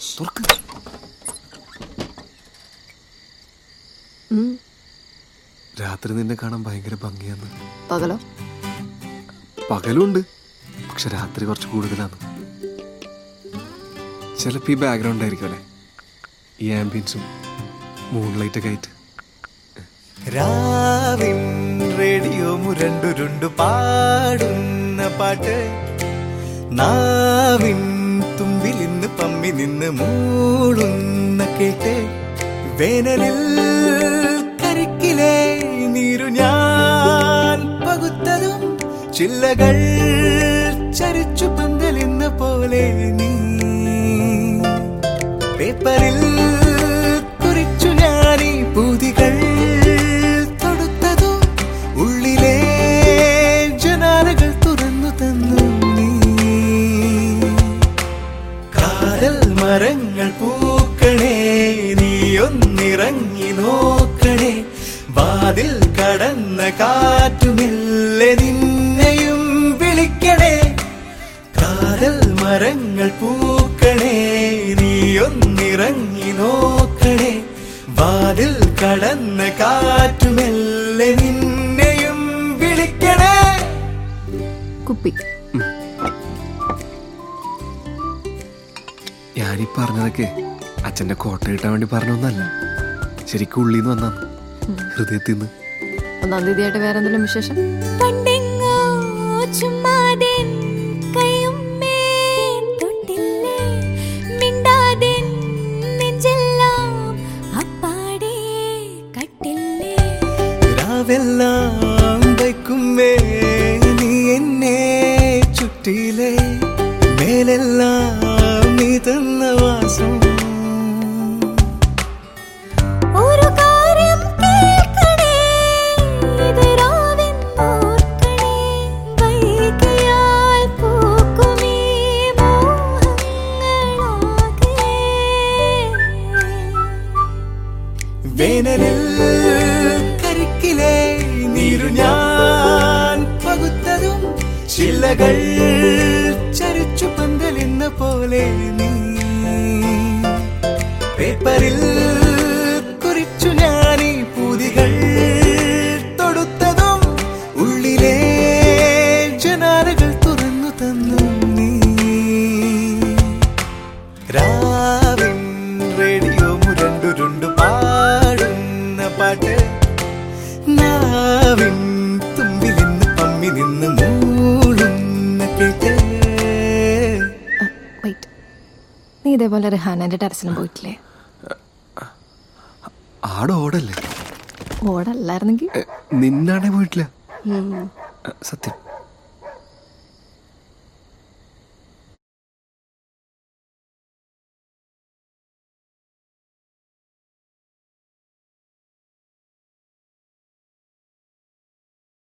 രാത്രി നിന്നെ കാണാൻ ഭയങ്കര ഭംഗിയാന്ന്. പകലോ? പകലുണ്ട്, പക്ഷെ രാത്രി കുറച്ച് കൂടുതലാണ്. ചിലപ്പോൾ ഈ ബാക്ക്ഗ്രൗണ്ട് ആയിരിക്കും അല്ലേ, ഈ ആംബിയൻസും മൂൺലൈറ്റൊക്കെ ആയിട്ട്. രാവിൻ റേഡിയോ മുരണ്ടുരുണ്ടു പാടുന്ന പാട്ട്, നാവിൻ തുമ്പിലിന്ന് പമ്മി നിന്ന് മൂളുന്ന കേട്ട്, വേനലിൽ കരിക്കിലെ നീരു ഞാൻ പകുത്തതും ചില്ലകൾ ചരിച്ചു പന്തലിന്ന പോലെ നീ, പേപ്പറിൽ കുറിച്ചു ഞാനീ പൂതികൾ തൊടുത്തതും ഉള്ളിലെ ജനാലകൾ തുറന്നു തന്നു നീ. കാതൽ മരങ്ങൾ പൂക്കണേ, നീ ഒന്നിറങ്ങി നോക്കണേ, വാതിൽ കടന്ന കാറ്റുമില്ലേ നിന്നെയും വിളിക്കണേ. കാതൽ മരങ്ങൾ പൂക്കണേ, നീ ഒന്നിറങ്ങി നോക്കണേ, വാതിൽ കടന്ന കാറ്റുമെല്ലെ നിന്നെയും വിളിക്കണേ. കുപ്പി. ഞാനീ പറഞ്ഞതൊക്കെ അച്ഛൻ്റെ കോട്ട കിട്ടാൻ വേണ്ടി പറഞ്ഞൊന്നല്ല, ശരിക്കും ഉള്ളിന്ന് വന്നാന്ന്, ഹൃദയത്തിൽ നിന്ന്. 1-ാം തീയതിയായിട്ട് വേറെ എന്തെങ്കിലും വിശേഷം? രാവെല്ലാം വയ്ക്കുമേ നീ എന്നെ ചുറ്റിയിലെ, മേലെല്ലാം നീ തന്ന വാസം. വേനലിൽ കരിക്കിലെ നീരു ഞാൻ പകുത്തതും ചില്ലകൾ ചരിച്ചു പന്തലിന്ന പോലെ നീ, പേപ്പറിൽ കുറിച്ചു ഞാനീ പൂതികൾ തൊടുത്തതും ഉള്ളിലെ ജനാലകൾ തുറന്നു തന്നു നീ. രാവിൻ റേഡിയോ മുരണ്ടുരുണ്ടു പാടുന്ന പാട്ട്, നാവിൻ തുമ്പിലിന്ന് പമ്മി നിന്ന് മൂളുന്ന കേട്ട്. നീ ഇതേപോലെ റിഹാനന്റെ ടെറസിനും പോയിട്ടില്ലേ? ആടെ ഓടല്ലേ? ഓടല്ലായിരുന്നെങ്കിൽ നിന്നാണെ പോയിട്ടില്ല, സത്യം.